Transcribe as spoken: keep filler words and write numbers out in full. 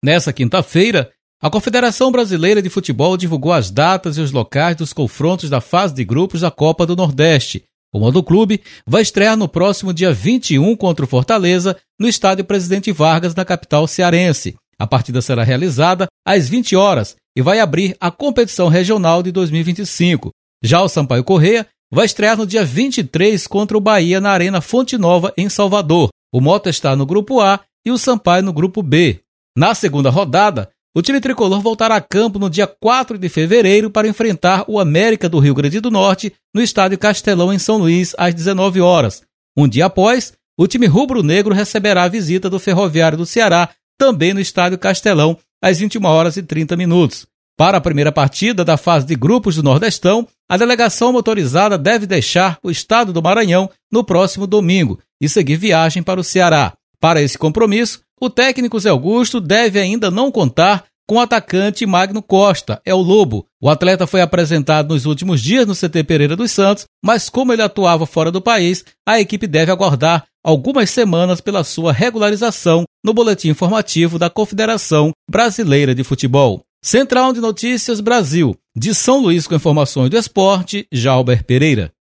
Nessa quinta-feira, a Confederação Brasileira de Futebol divulgou as datas e os locais dos confrontos da fase de grupos da Copa do Nordeste. O Modo Clube vai estrear no próximo dia vinte e um contra o Fortaleza, no estádio Presidente Vargas, na capital cearense. A partida será realizada às vinte horas e vai abrir a competição regional de dois mil e vinte e cinco. Já o Sampaio Corrêa vai estrear no dia vinte e três contra o Bahia na Arena Fonte Nova, em Salvador. O Mota está no grupo A e o Sampaio no grupo B. Na segunda rodada, o time tricolor voltará a campo no dia quatro de fevereiro para enfrentar o América do Rio Grande do Norte no estádio Castelão, em São Luís, às dezenove horas. Um dia após, o time rubro-negro receberá a visita do Ferroviário do Ceará, também no estádio Castelão, às vinte e uma horas e trinta minutos. Para a primeira partida da fase de grupos do Nordestão, a delegação motorizada deve deixar o estado do Maranhão no próximo domingo e seguir viagem para o Ceará. Para esse compromisso, o técnico Zé Augusto deve ainda não contar com o atacante Magno Costa, é o Lobo. O atleta foi apresentado nos últimos dias no C T Pereira dos Santos, mas como ele atuava fora do país, a equipe deve aguardar algumas semanas pela sua regularização no boletim informativo da Confederação Brasileira de Futebol. Central de Notícias Brasil, de São Luís com informações do esporte, Jalber Pereira.